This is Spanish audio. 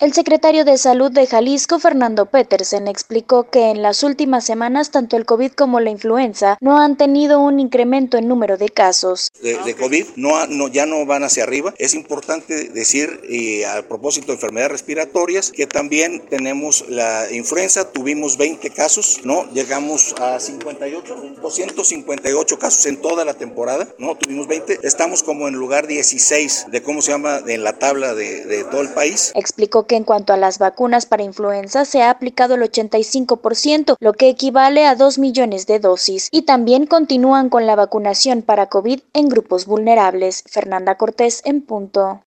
El secretario de Salud de Jalisco, Fernando Petersen, explicó que en las últimas semanas tanto el COVID como la influenza no han tenido un incremento en número de casos. De COVID ya no van hacia arriba. Es importante decir, a propósito de enfermedades respiratorias, que también tenemos la influenza, tuvimos 20 casos, ¿no? Llegamos a 258 casos en toda la temporada, ¿no? Tuvimos 20, estamos como en lugar 16 en la tabla de todo el país. Explicó que en cuanto a las vacunas para influenza se ha aplicado el 85%, lo que equivale a 2 millones de dosis, y también continúan con la vacunación para COVID en grupos vulnerables. Fernanda Cortés, en punto.